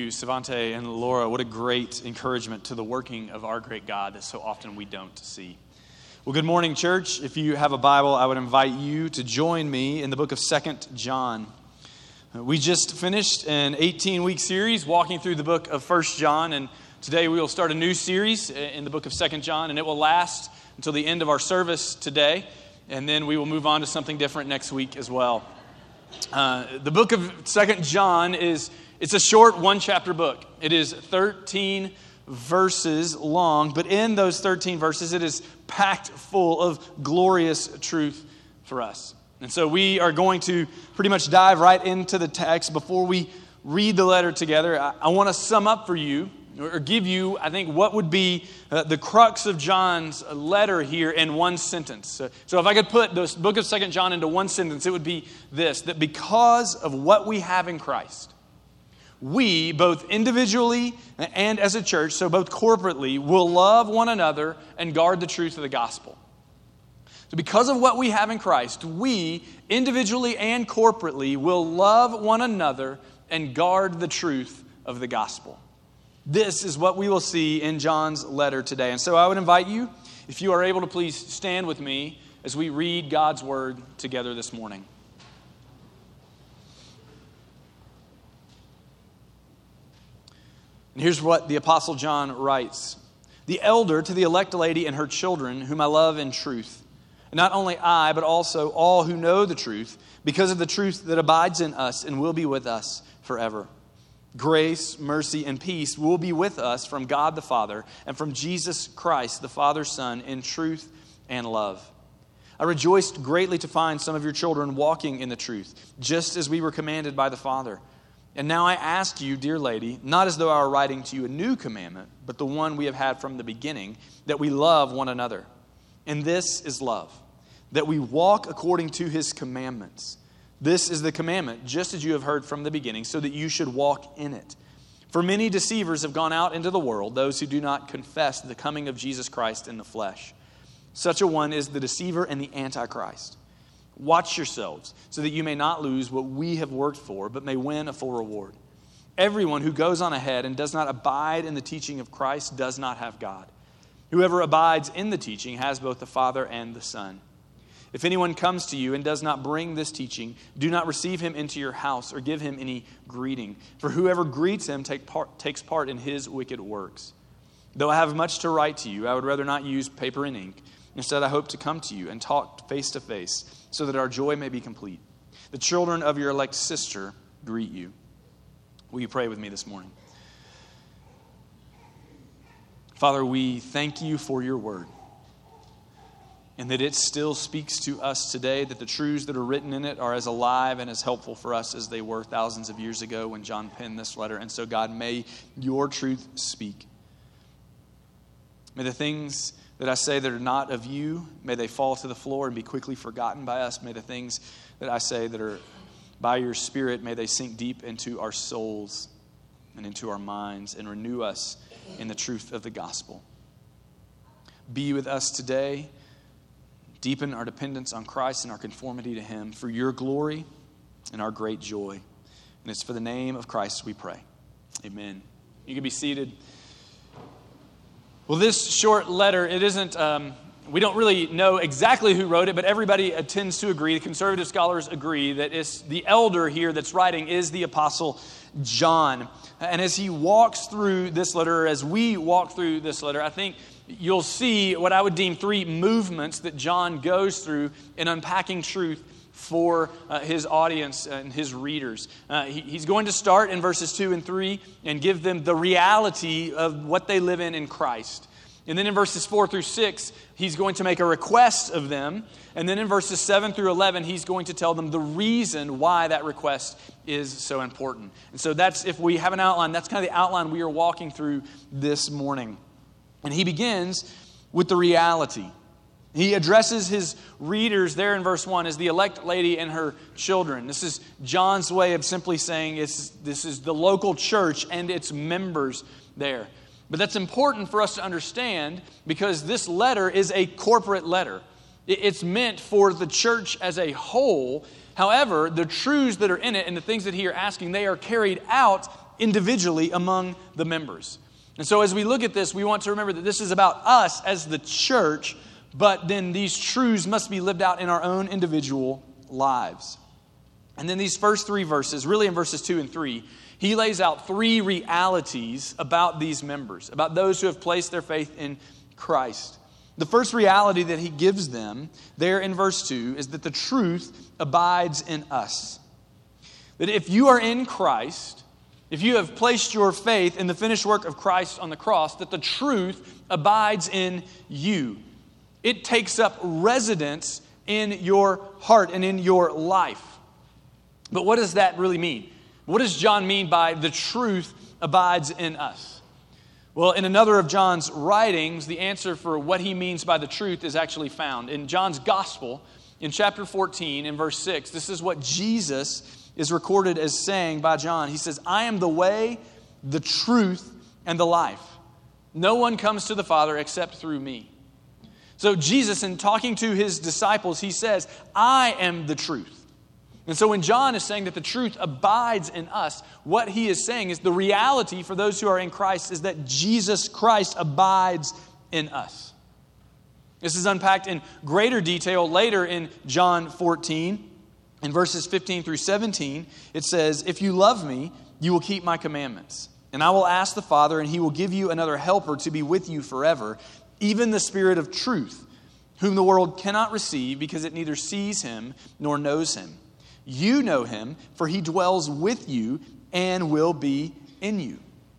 you, Savante and Laura. What a great encouragement to the working of our great God that so often we don't see. Well, good morning, church. If you have a Bible, I would invite you to join me in the book of 2 John. We just finished an 18-week series walking through the book of 1 John, and today we will start a new series in the book of 2 John, and it will last until the end of our service today, and then we will move on to something different next week as well. The book of 2 John it's a short one-chapter book. It is 13 verses long, but in those 13 verses, it is packed full of glorious truth for us. And so we are going to pretty much dive right into the text. Before we read the letter together, I want to sum up for you, or give you, I think, what would be the crux of John's letter here in one sentence. So if I could put the book of 2 John into one sentence, it would be this: that because of what we have in Christ, we, both individually and as a church, so both corporately, will love one another and guard the truth of the gospel. So because of what we have in Christ, we, individually and corporately, will love one another and guard the truth of the gospel. This is what we will see in John's letter today. And so I would invite you, if you are able to please stand with me as we read God's word together this morning. And here's what the Apostle John writes: "The elder to the elect lady and her children, whom I love in truth. And not only I, but also all who know the truth, because of the truth that abides in us and will be with us forever. Grace, mercy, and peace will be with us from God the Father and from Jesus Christ, the Father's Son, in truth and love. I rejoiced greatly to find some of your children walking in the truth, just as we were commanded by the Father. And now I ask you, dear lady, not as though I were writing to you a new commandment, but the one we have had from the beginning, that we love one another. And this is love, that we walk according to his commandments. This is the commandment, just as you have heard from the beginning, so that you should walk in it. For many deceivers have gone out into the world, those who do not confess the coming of Jesus Christ in the flesh. Such a one is the deceiver and the Antichrist. Watch yourselves, so that you may not lose what we have worked for, but may win a full reward. Everyone who goes on ahead and does not abide in the teaching of Christ does not have God. Whoever abides in the teaching has both the Father and the Son. If anyone comes to you and does not bring this teaching, do not receive him into your house or give him any greeting. For whoever greets him takes part in his wicked works. Though I have much to write to you, I would rather not use paper and ink. Instead, I hope to come to you and talk face to face, so that our joy may be complete. The children of your elect sister greet you." Will you pray with me this morning? Father, we thank you for your word, and that it still speaks to us today, that the truths that are written in it are as alive and as helpful for us as they were thousands of years ago when John penned this letter. And so, God, may your truth speak. May the things that I say that are not of you, may they fall to the floor and be quickly forgotten by us. May the things that I say that are by your Spirit, may they sink deep into our souls and into our minds and renew us in the truth of the gospel. Be with us today. Deepen our dependence on Christ and our conformity to him for your glory and our great joy. And it's for the name of Christ we pray. Amen. You can be seated. Well, this short letter, it isn't, we don't really know exactly who wrote it, but everybody tends to agree, the conservative scholars agree, that it's the elder here that's writing is the Apostle John. And as he walks through this letter, or as we walk through this letter, I think you'll see what I would deem three movements that John goes through in unpacking truth for his audience and his readers. He's going to start in verses 2 and 3 and give them the reality of what they live in Christ. And then in verses 4 through 6, he's going to make a request of them. And then in verses 7 through 11, he's going to tell them the reason why that request is so important. And so that's, if we have an outline, that's kind of the outline we are walking through this morning. And he begins with the reality. He addresses his readers there in verse 1 as the elect lady and her children. This is John's way of simply saying this is the local church and its members there. But that's important for us to understand because this letter is a corporate letter. It's meant for the church as a whole. However, the truths that are in it and the things that he are asking, they are carried out individually among the members. And so as we look at this, we want to remember that this is about us as the church, but then these truths must be lived out in our own individual lives. And then these first three verses, really in verses 2 and 3, he lays out three realities about these members, about those who have placed their faith in Christ. The first reality that he gives them there in verse 2 is that the truth abides in us. That if you are in Christ, if you have placed your faith in the finished work of Christ on the cross, that the truth abides in you. It takes up residence in your heart and in your life. But what does that really mean? What does John mean by the truth abides in us? Well, in another of John's writings, the answer for what he means by the truth is actually found. In John's Gospel, in chapter 14, in verse 6, this is what Jesus is recorded as saying by John. He says, I am the way, the truth, and the life. No one comes to the Father except through me. So Jesus, in talking to his disciples, he says, I am the truth. And so when John is saying that the truth abides in us, what he is saying is the reality for those who are in Christ is that Jesus Christ abides in us. This is unpacked in greater detail later in John 14. In verses 15 through 17, it says, if you love me, you will keep my commandments. And I will ask the Father, and he will give you another helper to be with you forever, even the Spirit of truth, whom the world cannot receive because it neither sees him nor knows him. You know him, for he dwells with you and will be in you.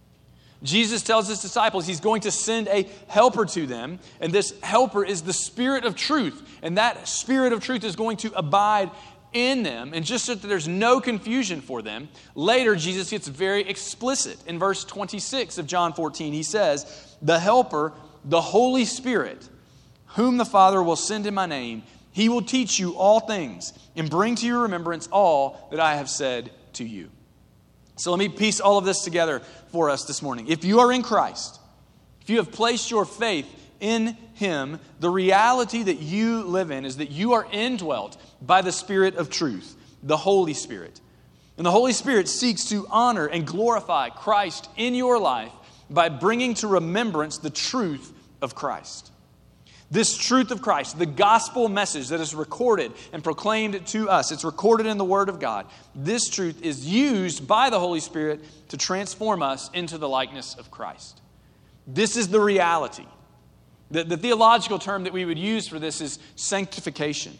Jesus tells his disciples he's going to send a helper to them, and this helper is the Spirit of truth. And that Spirit of truth is going to abide in them. And just so that there's no confusion for them, later Jesus gets very explicit. In verse 26 of John 14, he says, the helper, the Holy Spirit, whom the Father will send in my name, he will teach you all things and bring to your remembrance all that I have said to you. So let me piece all of this together for us this morning. If you are in Christ, if you have placed your faith in him, the reality that you live in is that you are indwelt by the Spirit of truth, the Holy Spirit. And the Holy Spirit seeks to honor and glorify Christ in your life by bringing to remembrance the truth of Christ. This truth of Christ, the gospel message that is recorded and proclaimed to us, it's recorded in the Word of God. This truth is used by the Holy Spirit to transform us into the likeness of Christ. This is the reality. The theological term that we would use for this is sanctification.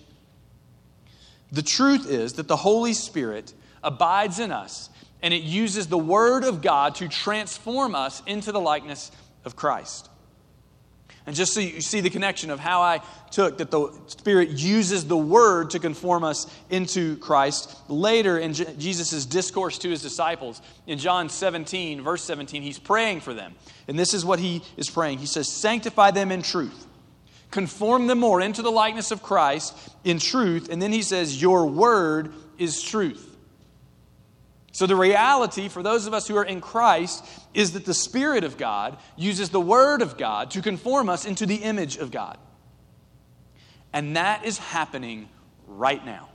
The truth is that the Holy Spirit abides in us, and it uses the Word of God to transform us into the likeness of Christ. And just so you see the connection of how I took that the Spirit uses the Word to conform us into Christ. Later in Jesus' discourse to his disciples, in John 17, verse 17, he's praying for them. And this is what he is praying. He says, sanctify them in truth. Conform them more into the likeness of Christ in truth. And then he says, your word is truth. So the reality for those of us who are in Christ is that the Spirit of God uses the Word of God to conform us into the image of God. And that is happening right now.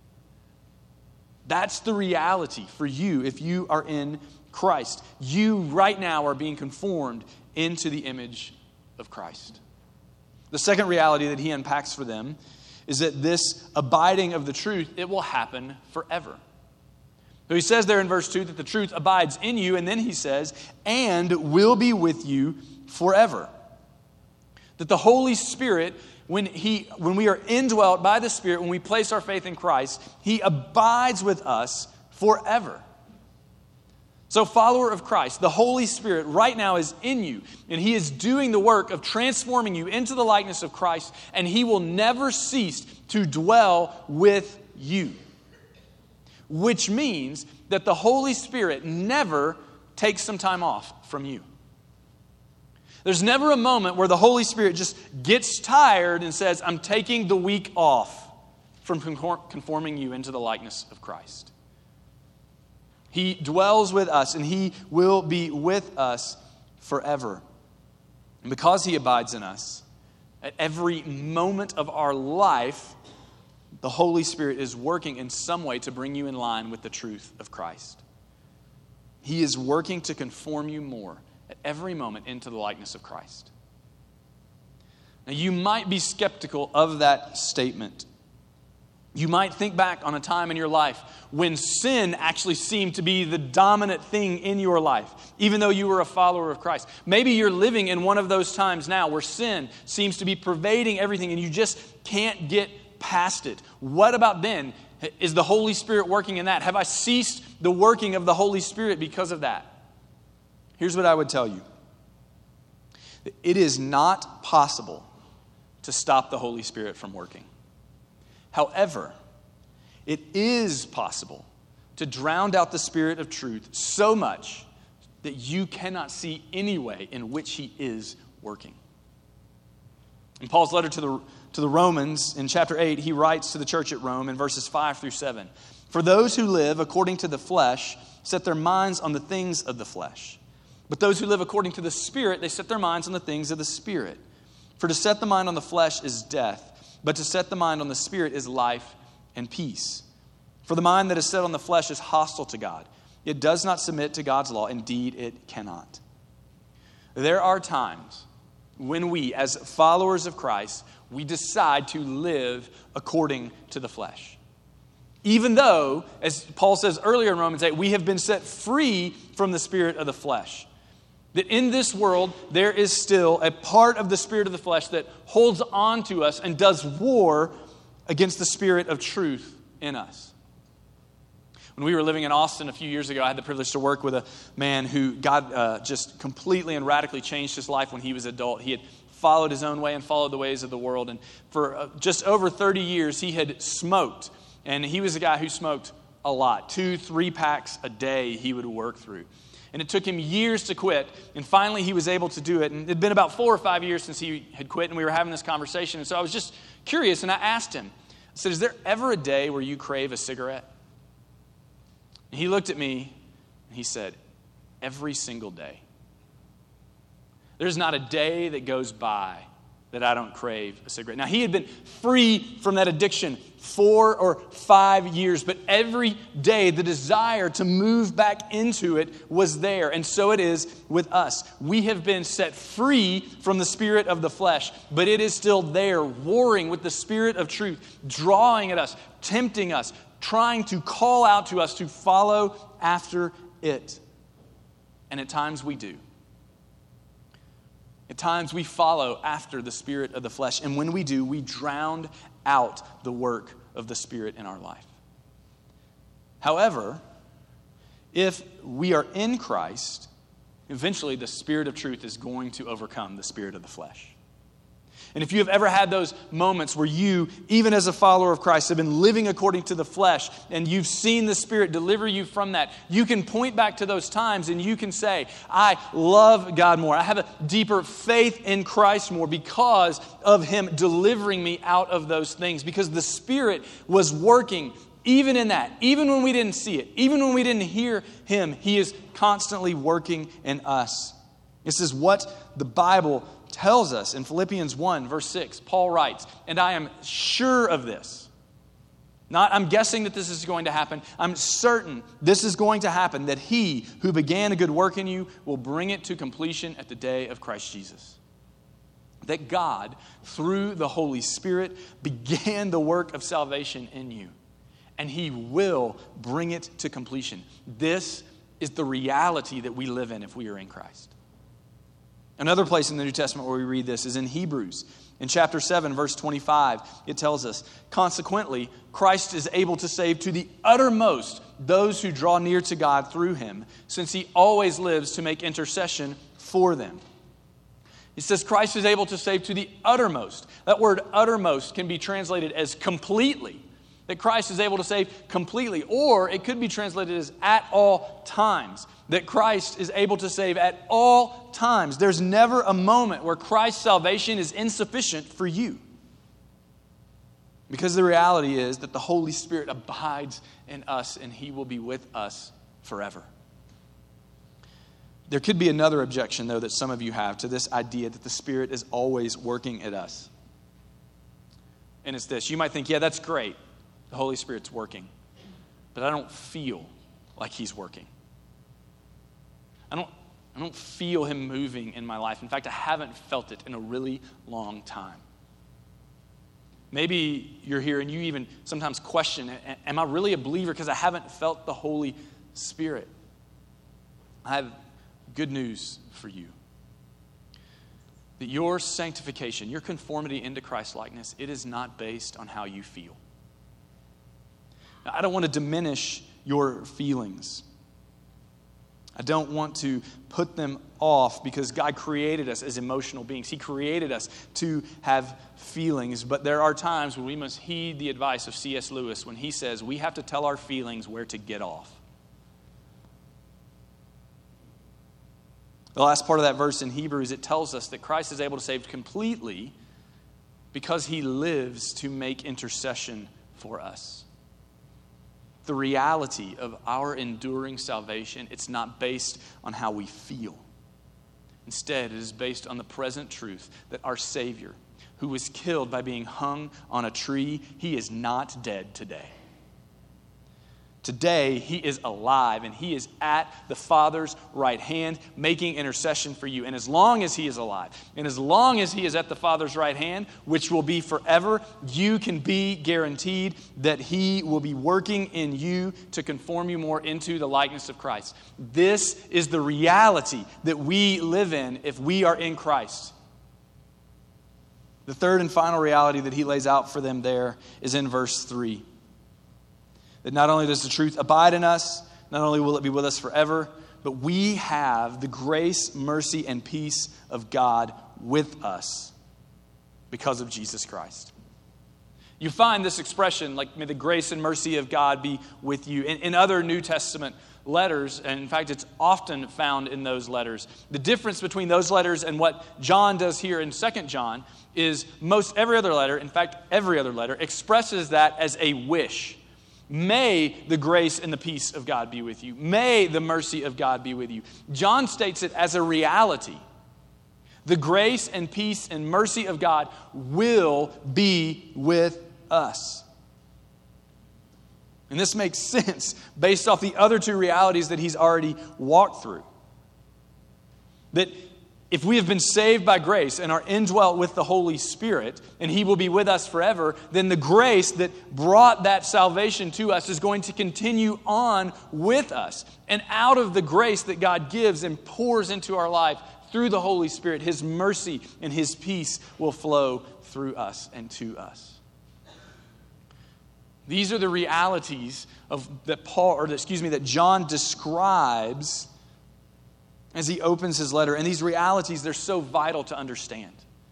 That's the reality for you if you are in Christ. You right now are being conformed into the image of Christ. The second reality that he unpacks for them is that this abiding of the truth, it will happen forever. So he says there in verse 2 that the truth abides in you, and then he says, and will be with you forever. That the Holy Spirit, when we are indwelt by the Spirit, when we place our faith in Christ, he abides with us forever. So follower of Christ, the Holy Spirit right now is in you, and he is doing the work of transforming you into the likeness of Christ, and he will never cease to dwell with you. Which means that the Holy Spirit never takes some time off from you. There's never a moment where the Holy Spirit just gets tired and says, I'm taking the week off from conforming you into the likeness of Christ. He dwells with us, and he will be with us forever. And because he abides in us, at every moment of our life, the Holy Spirit is working in some way to bring you in line with the truth of Christ. He is working to conform you more at every moment into the likeness of Christ. Now, you might be skeptical of that statement. You might think back on a time in your life when sin actually seemed to be the dominant thing in your life, even though you were a follower of Christ. Maybe you're living in one of those times now where sin seems to be pervading everything and you just can't get past it. What about then? Is the Holy Spirit working in that? Have I ceased the working of the Holy Spirit because of that? Here's what I would tell you. It is not possible to stop the Holy Spirit from working. However, it is possible to drown out the Spirit of truth so much that you cannot see any way in which He is working. In Paul's letter to the Romans, in chapter 8, he writes to the church at Rome in verses 5 through 7. For those who live according to the flesh set their minds on the things of the flesh. But those who live according to the Spirit, they set their minds on the things of the Spirit. For to set the mind on the flesh is death, but to set the mind on the Spirit is life and peace. For the mind that is set on the flesh is hostile to God. It does not submit to God's law. Indeed, it cannot. There are times when we, as followers of Christ, we decide to live according to the flesh. Even though, as Paul says earlier in Romans 8, we have been set free from the spirit of the flesh. That in this world, there is still a part of the spirit of the flesh that holds on to us and does war against the spirit of truth in us. When we were living in Austin a few years ago, I had the privilege to work with a man who God just completely and radically changed his life when he was an adult. He had followed his own way and followed the ways of the world. And for just over 30 years, he had smoked. And he was a guy who smoked a lot. 2-3 packs a day he would work through. And it took him years to quit. And finally, he was able to do it. And it had been about 4 or 5 years since he had quit. And we were having this conversation. And so I was just curious. And I asked him, I said, is there ever a day where you crave a cigarette? And he looked at me and he said, every single day. There's not a day that goes by that I don't crave a cigarette. Now, he had been free from that addiction 4 or 5 years, but every day the desire to move back into it was there. And so it is with us. We have been set free from the spirit of the flesh, but it is still there, warring with the spirit of truth, drawing at us, tempting us, trying to call out to us to follow after it. And at times we do. At times we follow after the spirit of the flesh. And when we do, we drown out the work of the Spirit in our life. However, if we are in Christ, eventually the Spirit of truth is going to overcome the spirit of the flesh. And if you have ever had those moments where you, even as a follower of Christ, have been living according to the flesh and you've seen the Spirit deliver you from that, you can point back to those times and you can say, I love God more. I have a deeper faith in Christ more because of Him delivering me out of those things. Because the Spirit was working even in that. Even when we didn't see it. Even when we didn't hear Him. He is constantly working in us. This is what the Bible tells us in Philippians 1, verse 6. Paul writes, and I am sure of this. Not I'm guessing that this is going to happen. I'm certain this is going to happen, that He who began a good work in you will bring it to completion at the day of Christ Jesus. That God, through the Holy Spirit, began the work of salvation in you. And He will bring it to completion. This is the reality that we live in if we are in Christ. Another place in the New Testament where we read this is in Hebrews. In chapter 7, verse 25, it tells us, consequently, Christ is able to save to the uttermost those who draw near to God through Him, since He always lives to make intercession for them. It says Christ is able to save to the uttermost. That word uttermost can be translated as completely. That Christ is able to save completely. Or it could be translated as at all times. That Christ is able to save at all times. There's never a moment where Christ's salvation is insufficient for you. Because the reality is that the Holy Spirit abides in us and He will be with us forever. There could be another objection, though, that some of you have to this idea that the Spirit is always working at us. And it's this. You might think, yeah, that's great. The Holy Spirit's working. But I don't feel like He's working. I don't feel him moving in my life. In fact, I haven't felt it in a really long time. Maybe you're here and you even sometimes question, am I really a believer because I haven't felt the Holy Spirit? I have good news for you. That your sanctification, your conformity into Christ-likeness, it is not based on how you feel. Now, I don't want to diminish your feelings. I don't want to put them off because God created us as emotional beings. He created us to have feelings, but there are times when we must heed the advice of C.S. Lewis when he says we have to tell our feelings where to get off. The last part of that verse in Hebrews, it tells us that Christ is able to save completely because he lives to make intercession for us. The reality of our enduring salvation, it's not based on how we feel. Instead, it is based on the present truth that our Savior, who was killed by being hung on a tree, he is not dead today. Today, he is alive, and he is at the Father's right hand, making intercession for you. And as long as he is alive, and as long as he is at the Father's right hand, which will be forever, you can be guaranteed that he will be working in you to conform you more into the likeness of Christ. This is the reality that we live in if we are in Christ. The third and final reality that he lays out for them there is in verse 3. That not only does the truth abide in us, not only will it be with us forever, but we have the grace, mercy, and peace of God with us because of Jesus Christ. You find this expression, like, may the grace and mercy of God be with you, in other New Testament letters, and in fact, it's often found in those letters. The difference between those letters and what John does here in 2 John is most every other letter, in fact, every other letter, expresses that as a wish. May the grace and the peace of God be with you. May the mercy of God be with you. John states it as a reality. The grace and peace and mercy of God will be with us. And this makes sense based off the other two realities that he's already walked through. That if we have been saved by grace and are indwelt with the Holy Spirit, and he will be with us forever, then the grace that brought that salvation to us is going to continue on with us. And out of the grace that God gives and pours into our life through the Holy Spirit, his mercy and his peace will flow through us and to us. These are the realities that John describes as he opens his letter. And these realities, they're so vital to understand.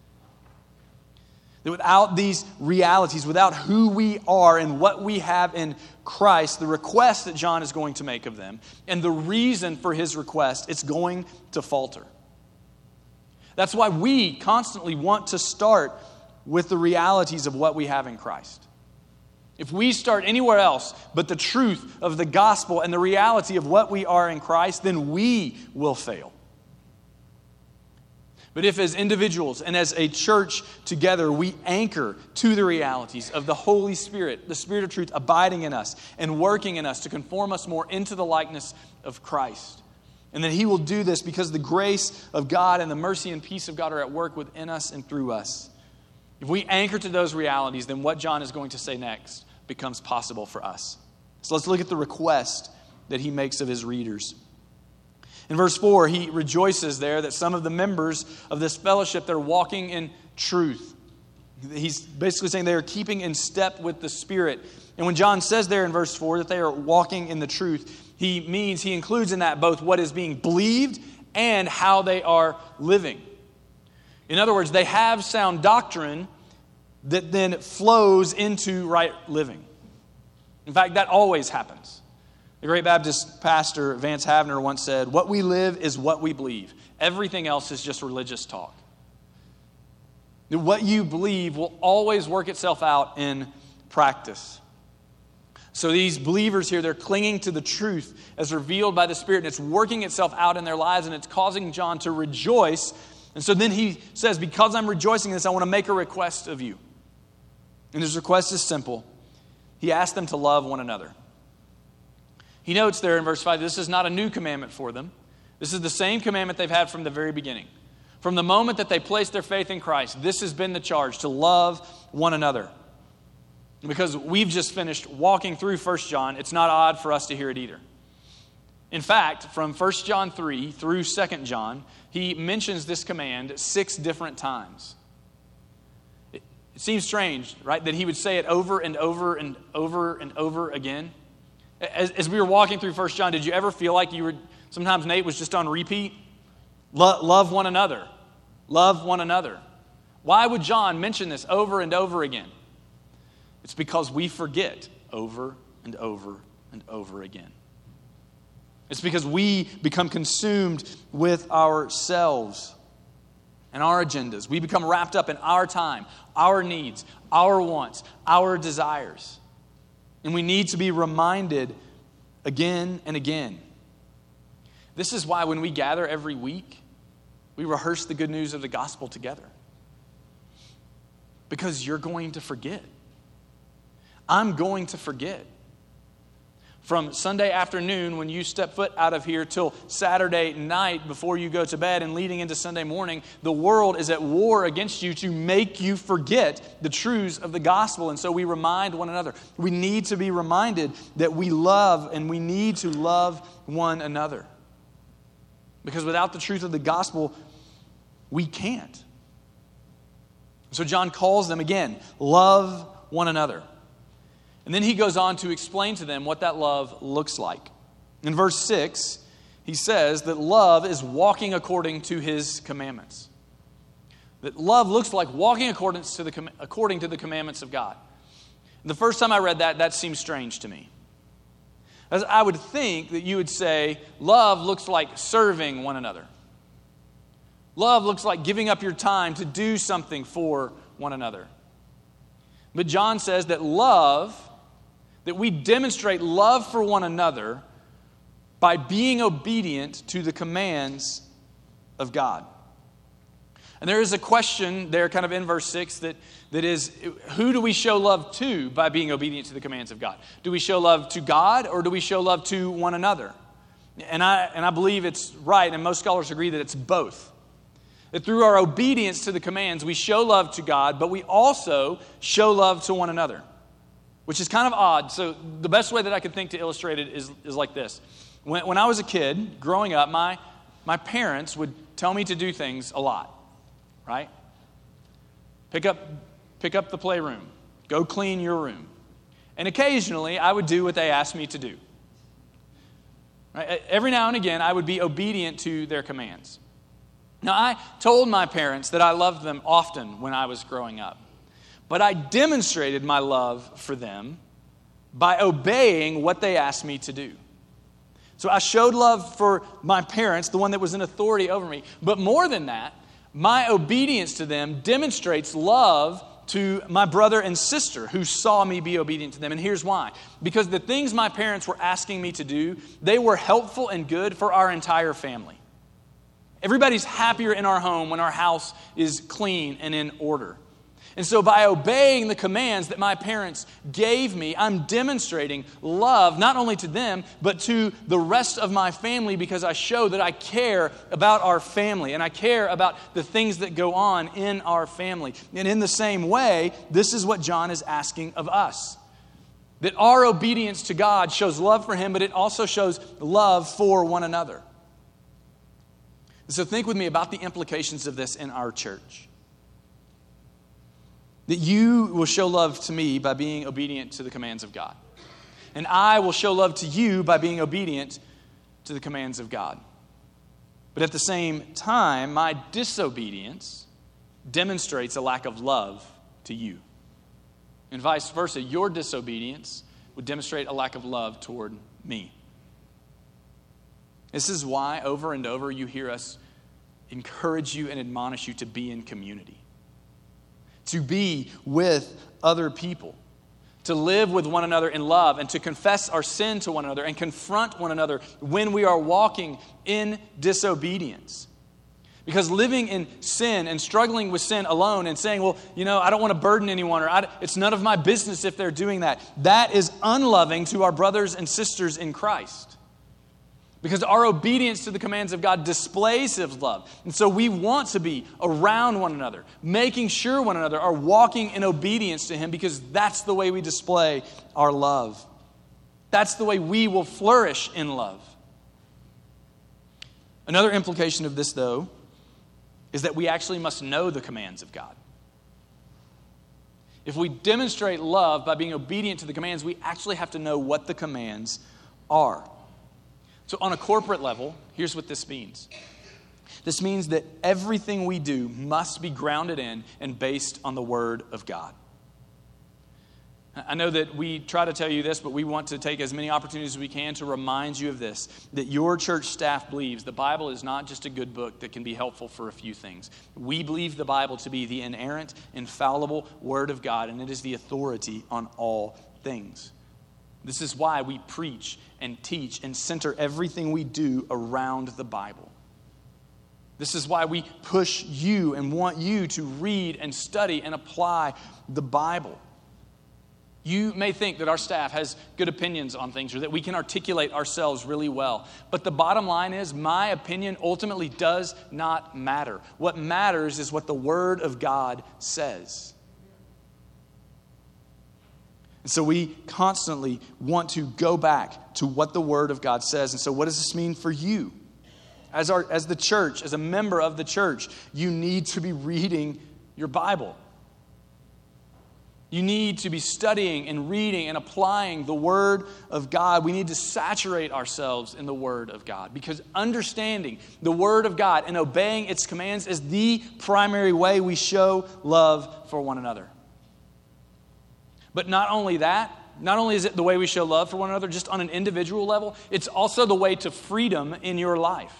That without these realities, without who we are and what we have in Christ, the request that John is going to make of them, and the reason for his request, it's going to falter. That's why we constantly want to start with the realities of what we have in Christ. If we start anywhere else but the truth of the gospel and the reality of what we are in Christ, then we will fail. But if as individuals and as a church together, we anchor to the realities of the Holy Spirit, the Spirit of truth abiding in us and working in us to conform us more into the likeness of Christ. And then he will do this because the grace of God and the mercy and peace of God are at work within us and through us. If we anchor to those realities, then what John is going to say next becomes possible for us. So let's look at the request that he makes of his readers. In verse 4, he rejoices there that some of the members of this fellowship, they're walking in truth. He's basically saying they are keeping in step with the Spirit. And when John says there in verse 4 that they are walking in the truth, he includes in that both what is being believed and how they are living. In other words, they have sound doctrine that then flows into right living. In fact, that always happens. The great Baptist pastor Vance Havner once said, "What we live is what we believe. Everything else is just religious talk." What you believe will always work itself out in practice. So these believers here, they're clinging to the truth as revealed by the Spirit, and it's working itself out in their lives, and it's causing John to rejoice. And so then he says, because I'm rejoicing in this, I want to make a request of you. And his request is simple. He asked them to love one another. He notes there in verse 5, this is not a new commandment for them. This is the same commandment they've had from the very beginning. From the moment that they placed their faith in Christ, this has been the charge, to love one another. Because we've just finished walking through 1 John, it's not odd for us to hear it either. In fact, from 1 John 3 through 2 John, he mentions this command 6 different times. It seems strange, right, that he would say it over and over and over and over again. As we were walking through 1 John, did you ever feel like sometimes Nate was just on repeat? Love one another. Love one another. Why would John mention this over and over again? It's because we forget over and over and over again. It's because we become consumed with ourselves and our agendas. We become wrapped up in our time, our needs, our wants, our desires. And we need to be reminded again and again. This is why when we gather every week, we rehearse the good news of the gospel together. Because you're going to forget. I'm going to forget. From Sunday afternoon when you step foot out of here till Saturday night before you go to bed and leading into Sunday morning, the world is at war against you to make you forget the truths of the gospel. And so we remind one another. We need to be reminded that we love and we need to love one another. Because without the truth of the gospel, we can't. So John calls them again, love one another. And then he goes on to explain to them what that love looks like. In verse 6, he says that love is walking according to his commandments. That love looks like walking according to the commandments of God. And the first time I read that seemed strange to me. As I would think that you would say, love looks like serving one another. Love looks like giving up your time to do something for one another. But John says that we demonstrate love for one another by being obedient to the commands of God. And there is a question there kind of in verse 6 that is, who do we show love to by being obedient to the commands of God? Do we show love to God or do we show love to one another? And I believe it's right, and most scholars agree that it's both. That through our obedience to the commands, we show love to God, but we also show love to one another. Which is kind of odd. So the best way that I could think to illustrate it is like this. When I was a kid, growing up, my parents would tell me to do things a lot. Right? Pick up the playroom. Go clean your room. And occasionally, I would do what they asked me to do. Right? Every now and again, I would be obedient to their commands. Now, I told my parents that I loved them often when I was growing up. But I demonstrated my love for them by obeying what they asked me to do. So I showed love for my parents, the one that was in authority over me. But more than that, my obedience to them demonstrates love to my brother and sister who saw me be obedient to them. And here's why. Because the things my parents were asking me to do, they were helpful and good for our entire family. Everybody's happier in our home when our house is clean and in order. And so by obeying the commands that my parents gave me, I'm demonstrating love not only to them, but to the rest of my family because I show that I care about our family and I care about the things that go on in our family. And in the same way, this is what John is asking of us. That our obedience to God shows love for Him, but it also shows love for one another. So think with me about the implications of this in our church. That you will show love to me by being obedient to the commands of God. And I will show love to you by being obedient to the commands of God. But at the same time, my disobedience demonstrates a lack of love to you. And vice versa, your disobedience would demonstrate a lack of love toward me. This is why over and over you hear us encourage you and admonish you to be in community. To be with other people, to live with one another in love, and to confess our sin to one another and confront one another when we are walking in disobedience. Because living in sin and struggling with sin alone and saying, well, I don't want to burden anyone, or it's none of my business if they're doing that, that is unloving to our brothers and sisters in Christ. Because our obedience to the commands of God displays His love. And so we want to be around one another, making sure one another are walking in obedience to Him, because that's the way we display our love. That's the way we will flourish in love. Another implication of this, though, is that we actually must know the commands of God. If we demonstrate love by being obedient to the commands, we actually have to know what the commands are. So on a corporate level, here's what this means. This means that everything we do must be grounded in and based on the Word of God. I know that we try to tell you this, but we want to take as many opportunities as we can to remind you of this, that your church staff believes the Bible is not just a good book that can be helpful for a few things. We believe the Bible to be the inerrant, infallible Word of God, and it is the authority on all things. This is why we preach and teach and center everything we do around the Bible. This is why we push you and want you to read and study and apply the Bible. You may think that our staff has good opinions on things or that we can articulate ourselves really well. But the bottom line is, my opinion ultimately does not matter. What matters is what the Word of God says. And so we constantly want to go back to what the Word of God says. And so what does this mean for you? As the church, as a member of the church, you need to be reading your Bible. You need to be studying and reading and applying the Word of God. We need to saturate ourselves in the Word of God, because understanding the Word of God and obeying its commands is the primary way we show love for one another. But not only that, not only is it the way we show love for one another just on an individual level, it's also the way to freedom in your life.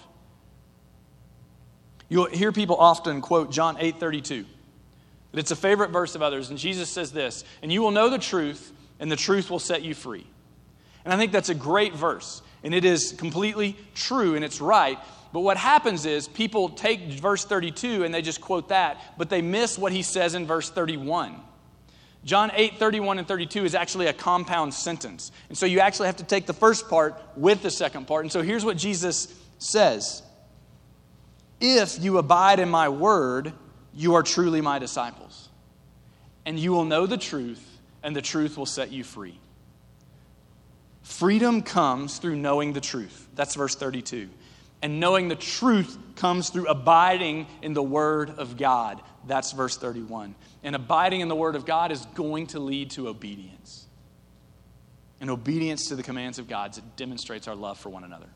You'll hear people often quote John 8:32. That it's a favorite verse of others. And Jesus says this, "And you will know the truth, and the truth will set you free." And I think that's a great verse. And it is completely true, and it's right. But what happens is people take verse 32 and they just quote that, but they miss what he says in verse 31. John 8:31 and 32 is actually a compound sentence. And so you actually have to take the first part with the second part. And so here's what Jesus says. "If you abide in my word, you are truly my disciples. And you will know the truth, and the truth will set you free." Freedom comes through knowing the truth. That's verse 32. And knowing the truth comes through abiding in the Word of God. That's verse 31. And abiding in the Word of God is going to lead to obedience. And obedience to the commands of God demonstrates our love for one another.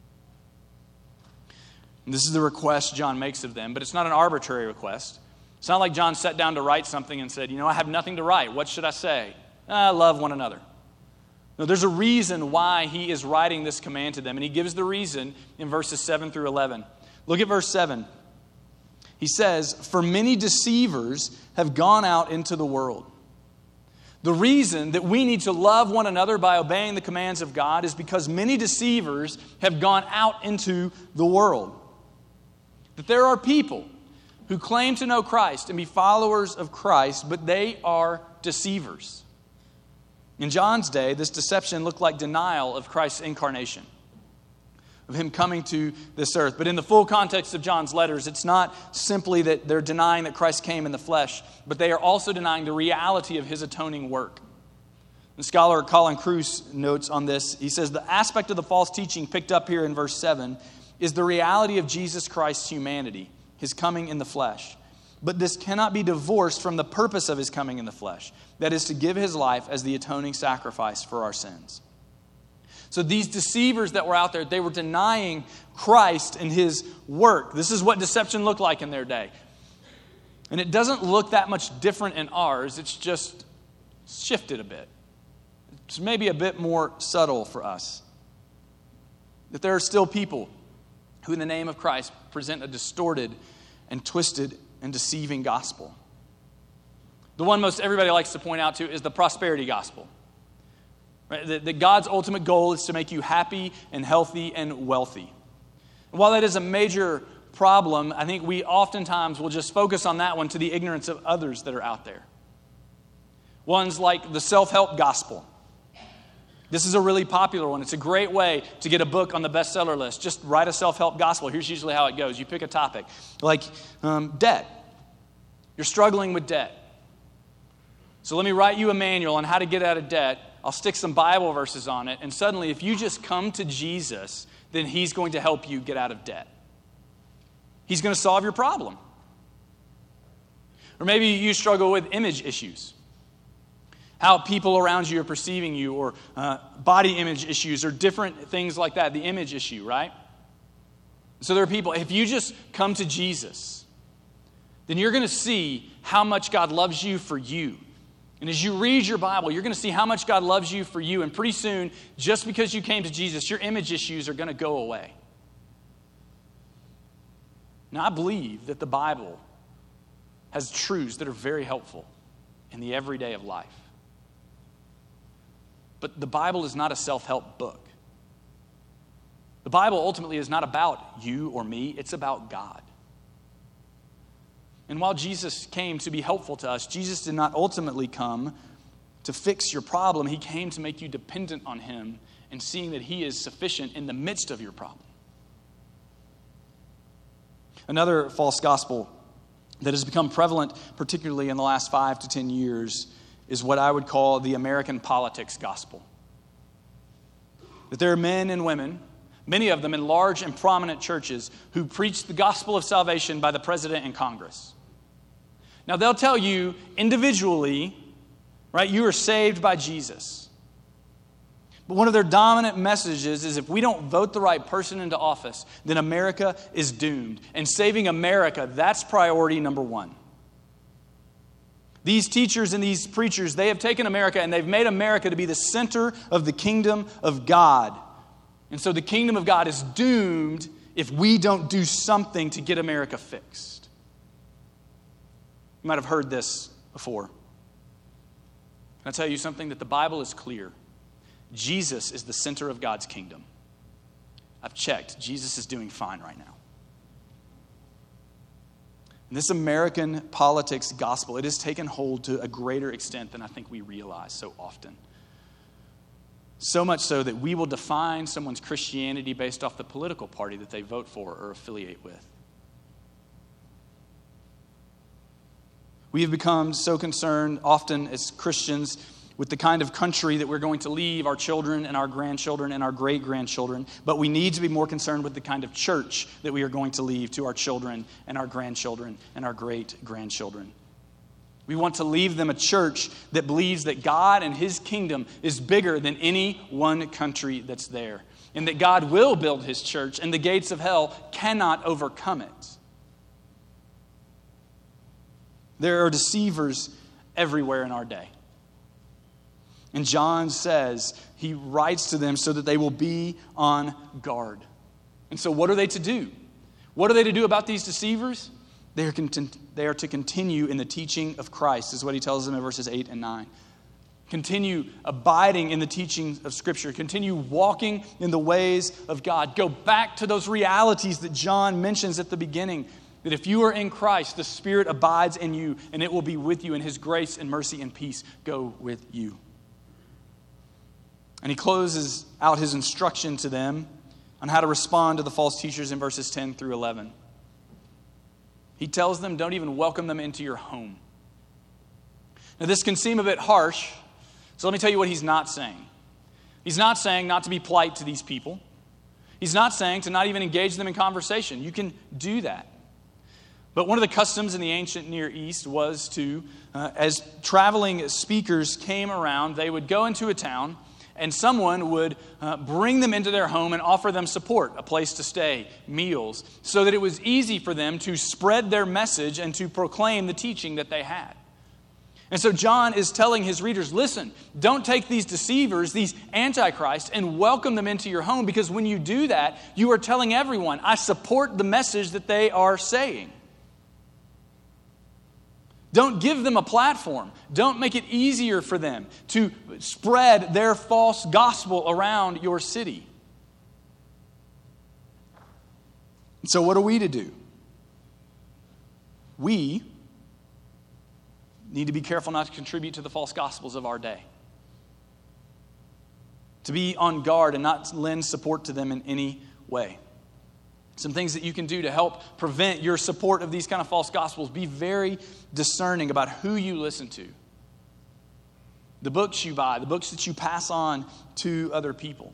And this is the request John makes of them, but it's not an arbitrary request. It's not like John sat down to write something and said, I have nothing to write. What should I say? Love one another. No, there's a reason why he is writing this command to them, and he gives the reason in verses 7 through 11. Look at verse 7. He says, "For many deceivers have gone out into the world." The reason that we need to love one another by obeying the commands of God is because many deceivers have gone out into the world. That there are people who claim to know Christ and be followers of Christ, but they are deceivers. In John's day, this deception looked like denial of Christ's incarnation, of him coming to this earth. But in the full context of John's letters, it's not simply that they're denying that Christ came in the flesh, but they are also denying the reality of his atoning work. The scholar Colin Kruse notes on this. He says, the aspect of the false teaching picked up here in verse 7 is the reality of Jesus Christ's humanity, his coming in the flesh. But this cannot be divorced from the purpose of his coming in the flesh, that is to give his life as the atoning sacrifice for our sins. So these deceivers that were out there, they were denying Christ and his work. This is what deception looked like in their day. And it doesn't look that much different in ours. It's just shifted a bit. It's maybe a bit more subtle for us. That there are still people who in the name of Christ present a distorted and twisted and deceiving gospel. The one most everybody likes to point out to is the prosperity gospel. Right? That God's ultimate goal is to make you happy and healthy and wealthy. And while that is a major problem, I think we oftentimes will just focus on that one to the ignorance of others that are out there. Ones like the self-help gospel. This is a really popular one. It's a great way to get a book on the bestseller list. Just write a self-help gospel. Here's usually how it goes. You pick a topic, like debt. You're struggling with debt. So let me write you a manual on how to get out of debt. I'll stick some Bible verses on it, and suddenly if you just come to Jesus, then he's going to help you get out of debt. He's going to solve your problem. Or maybe you struggle with image issues. How people around you are perceiving you, or body image issues, or different things like that. The image issue, right? So there are people, if you just come to Jesus, then you're going to see how much God loves you for you. And as you read your Bible, you're going to see how much God loves you for you. And pretty soon, just because you came to Jesus, your image issues are going to go away. Now, I believe that the Bible has truths that are very helpful in the everyday of life. But the Bible is not a self-help book. The Bible ultimately is not about you or me. It's about God. And while Jesus came to be helpful to us, Jesus did not ultimately come to fix your problem. He came to make you dependent on him and seeing that he is sufficient in the midst of your problem. Another false gospel that has become prevalent, particularly in the last 5 to 10 years, is what I would call the American politics gospel. That there are men and women, many of them in large and prominent churches, who preach the gospel of salvation by the president and Congress. Now, they'll tell you individually, right, you are saved by Jesus. But one of their dominant messages is if we don't vote the right person into office, then America is doomed. And saving America, that's priority number one. These teachers and these preachers, they have taken America and they've made America to be the center of the kingdom of God. And so the kingdom of God is doomed if we don't do something to get America fixed. You might have heard this before. Can I tell you something? That the Bible is clear. Jesus is the center of God's kingdom. I've checked. Jesus is doing fine right now. And this American politics gospel, it has taken hold to a greater extent than I think we realize so often. So much so that we will define someone's Christianity based off the political party that they vote for or affiliate with. We have become so concerned often as Christians with the kind of country that we're going to leave our children and our grandchildren and our great-grandchildren, but we need to be more concerned with the kind of church that we are going to leave to our children and our grandchildren and our great-grandchildren. We want to leave them a church that believes that God and his kingdom is bigger than any one country that's there, and that God will build his church and the gates of hell cannot overcome it. There are deceivers everywhere in our day. And John says, he writes to them so that they will be on guard. And so what are they to do? What are they to do about these deceivers? They are to continue in the teaching of Christ, is what he tells them in verses 8 and 9. Continue abiding in the teachings of Scripture. Continue walking in the ways of God. Go back to those realities that John mentions at the beginning. That if you are in Christ, the Spirit abides in you, and it will be with you, and his grace and mercy and peace go with you. And he closes out his instruction to them on how to respond to the false teachers in verses 10 through 11. He tells them, don't even welcome them into your home. Now, this can seem a bit harsh, so let me tell you what he's not saying. He's not saying not to be polite to these people. He's not saying to not even engage them in conversation. You can do that. But one of the customs in the ancient Near East was to, as traveling speakers came around, they would go into a town and someone would bring them into their home and offer them support, a place to stay, meals, so that it was easy for them to spread their message and to proclaim the teaching that they had. And so John is telling his readers, listen, don't take these deceivers, these antichrists, and welcome them into your home, because when you do that, you are telling everyone, I support the message that they are saying. Don't give them a platform. Don't make it easier for them to spread their false gospel around your city. And so what are we to do? We need to be careful not to contribute to the false gospels of our day. to be on guard and not lend support to them in any way. Some things that you can do to help prevent your support of these kind of false gospels. Be very discerning about who you listen to. The books you buy, the books that you pass on to other people.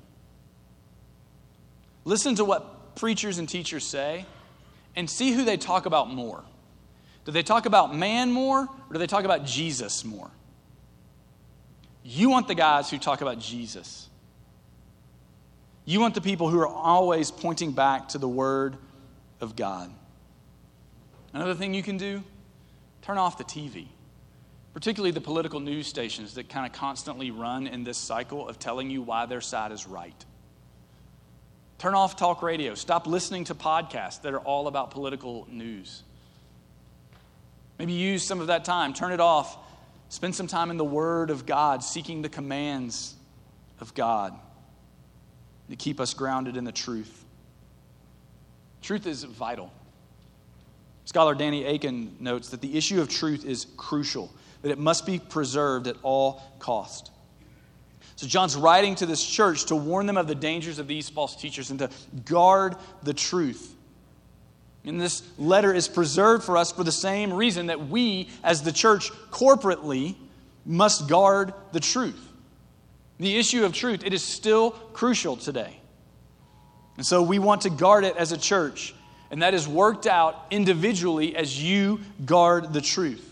Listen to what preachers and teachers say and see who they talk about more. Do they talk about man more or do they talk about Jesus more? You want the guys who talk about Jesus. You want the people who are always pointing back to the Word of God. Another thing you can do, turn off the TV. Particularly the political news stations that kind of constantly run in this cycle of telling you why their side is right. Turn off talk radio. Stop listening to podcasts that are all about political news. Maybe use some of that time. Turn it off. Spend some time in the Word of God, seeking the commands of God to keep us grounded in the truth. Truth is vital. Scholar Danny Akin notes that the issue of truth is crucial, that it must be preserved at all cost. So John's writing to this church to warn them of the dangers of these false teachers and to guard the truth. And this letter is preserved for us for the same reason that we, as the church corporately, must guard the truth. The issue of truth, it is still crucial today. And so we want to guard it as a church. And that is worked out individually as you guard the truth.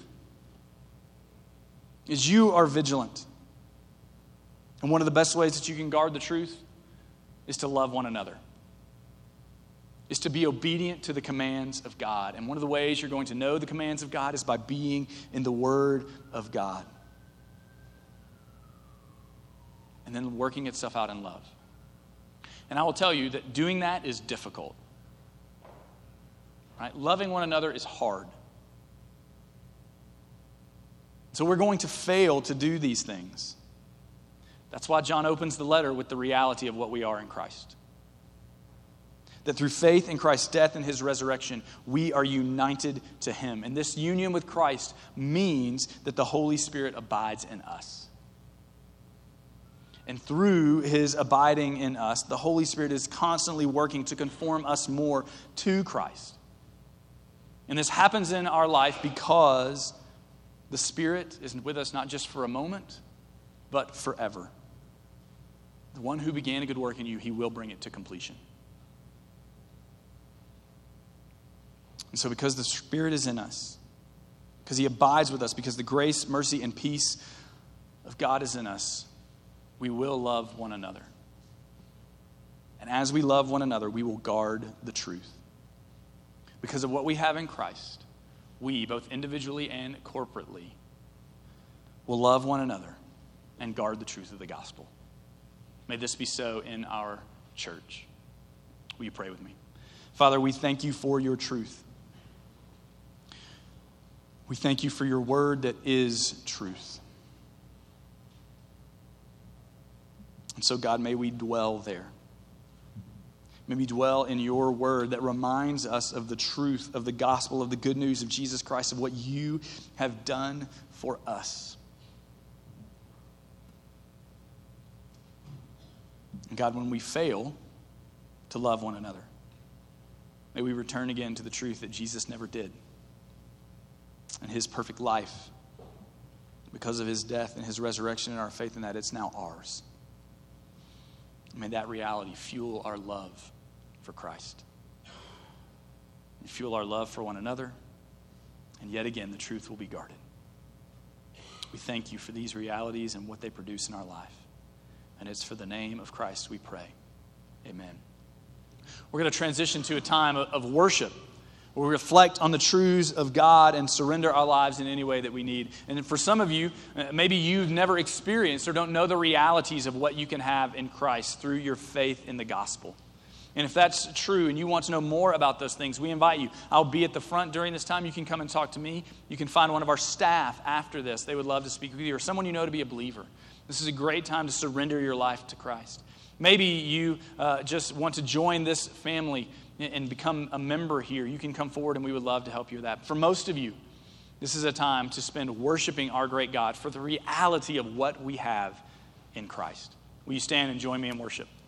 As you are vigilant. And one of the best ways that you can guard the truth is to love one another. Is to be obedient to the commands of God. And one of the ways you're going to know the commands of God is by being in the Word of God. And then working itself out in love. And I will tell you that doing that is difficult. Right? Loving one another is hard. So we're going to fail to do these things. That's why John opens the letter with the reality of what we are in Christ. That through faith in Christ's death and his resurrection, we are united to him. And this union with Christ means that the Holy Spirit abides in us. And through his abiding in us, the Holy Spirit is constantly working to conform us more to Christ. And this happens in our life because the Spirit is with us not just for a moment, but forever. The one who began a good work in you, he will bring it to completion. And so because the Spirit is in us, because he abides with us, because the grace, mercy, and peace of God is in us, we will love one another. And as we love one another, we will guard the truth. Because of what we have in Christ, we, both individually and corporately, will love one another and guard the truth of the gospel. May this be so in our church. Will you pray with me? Father, we thank you for your truth. We thank you for your word that is truth. And so, God, may we dwell there. May we dwell in your word that reminds us of the truth of the gospel, of the good news of Jesus Christ, of what you have done for us. And God, when we fail to love one another, may we return again to the truth that Jesus never did. And his perfect life, because of his death and his resurrection and our faith in that, it's now ours. May that reality fuel our love for Christ. And fuel our love for one another. And yet again, the truth will be guarded. We thank you for these realities and what they produce in our life. And it's for the name of Christ we pray. Amen. We're going to transition to a time of worship, where we reflect on the truths of God and surrender our lives in any way that we need. And for some of you, maybe you've never experienced or don't know the realities of what you can have in Christ through your faith in the gospel. And if that's true and you want to know more about those things, we invite you. I'll be at the front during this time. You can come and talk to me. You can find one of our staff after this. They would love to speak with you, or someone you know to be a believer. This is a great time to surrender your life to Christ. Maybe you just want to join this family and become a member here. You can come forward and we would love to help you with that. For most of you, this is a time to spend worshiping our great God for the reality of what we have in Christ. Will you stand and join me in worship?